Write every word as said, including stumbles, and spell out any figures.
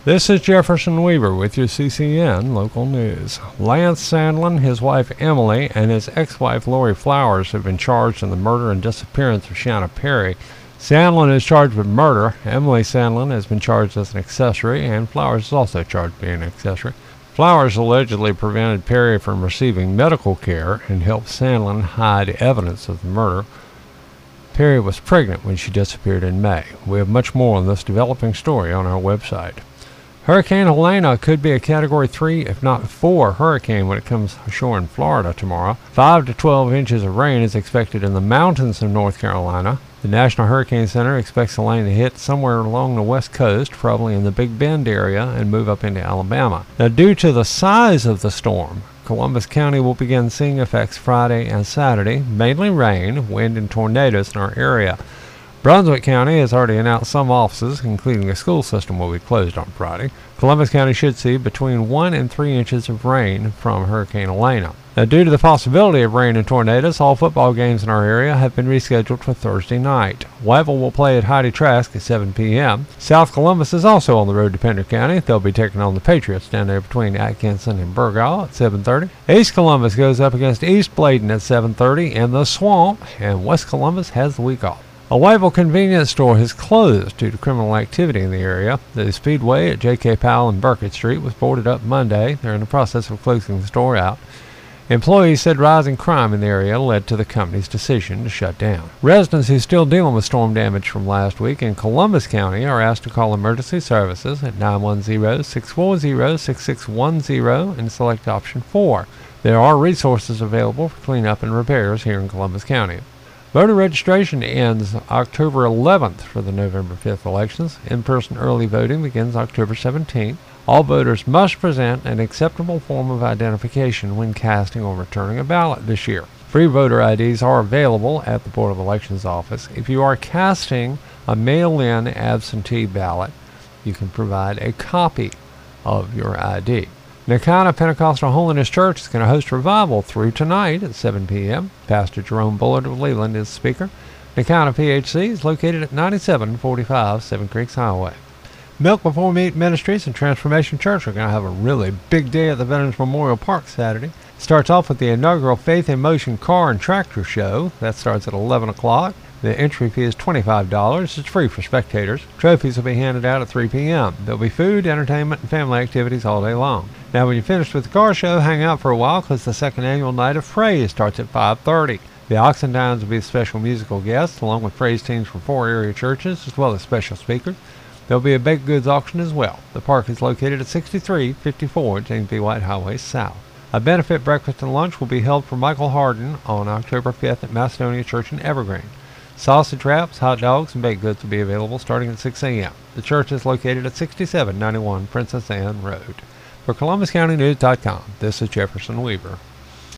This is Jefferson Weaver with your C C N Local News. Lance Sandlin, his wife Emily, and his ex-wife Lori Flowers have been charged in the murder and disappearance of Shanna Perry. Sandlin is charged with murder. Emily Sandlin has been charged as an accessory, and Flowers is also charged with being an accessory. Flowers allegedly prevented Perry from receiving medical care and helped Sandlin hide evidence of the murder. Perry was pregnant when she disappeared in May. We have much more on this developing story on our website. Hurricane Helena could be a Category three, if not four, hurricane when it comes ashore in Florida tomorrow. five to twelve inches of rain is expected in the mountains of North Carolina. The National Hurricane Center expects Helene to hit somewhere along the west coast, probably in the Big Bend area, and move up into Alabama. Now, due to the size of the storm, Columbus County will begin seeing effects Friday and Saturday, mainly rain, wind, and tornadoes in our area. Brunswick County has already announced some offices, including the school system, will be closed on Friday. Columbus County should see between one and three inches of rain from Hurricane Helena. Now, due to the possibility of rain and tornadoes, all football games in our area have been rescheduled for Thursday night. Wyville will play at Heidi Trask at seven p m South Columbus is also on the road to Pender County. They'll be taking on the Patriots down there between Atkinson and Burgall at seven thirty. East Columbus goes up against East Bladen at seven thirty in the Swamp, and West Columbus has the week off. A Wyville convenience store has closed due to criminal activity in the area. The Speedway at J K Powell and Burkett Street was boarded up Monday. They're in the process of closing the store out. Employees said rising crime in the area led to the company's decision to shut down. Residents who are still dealing with storm damage from last week in Columbus County are asked to call emergency services at nine one zero, six four zero, six six one zero and select option four. There are resources available for cleanup and repairs here in Columbus County. Voter registration ends October eleventh for the November fifth elections. In-person early voting begins October seventeenth. All voters must present an acceptable form of identification when casting or returning a ballot this year. Free voter I Ds are available at the Board of Elections office. If you are casting a mail-in absentee ballot, you can provide a copy of your I D. Nakana Pentecostal Holiness Church is going to host revival through tonight at seven p m Pastor Jerome Bullard of Leland is speaker. Nakana P H C is located at ninety-seven forty-five Seven Creeks Highway. Milk Before Meat Ministries and Transformation Church are going to have a really big day at the Veterans Memorial Park Saturday. It starts off with the inaugural Faith in Motion Car and Tractor Show. That starts at eleven o'clock. The entry fee is twenty-five dollars. It's free for spectators. Trophies will be handed out at three p m There'll be food, entertainment, and family activities all day long. Now, when you're finished with the car show, hang out for a while because the second annual Night of Praise starts at five thirty. The Oxendines will be special musical guests, along with praise teams from four area churches, as well as special speakers. There'll be a baked goods auction as well. The park is located at sixty-three fifty-four James B. White Highway South. A benefit breakfast and lunch will be held for Michael Harden on October fifth at Macedonia Church in Evergreen. Sausage wraps, hot dogs, and baked goods will be available starting at six a m The church is located at sixty-seven ninety-one Princess Anne Road. For Columbus County News dot com, this is Jefferson Weaver.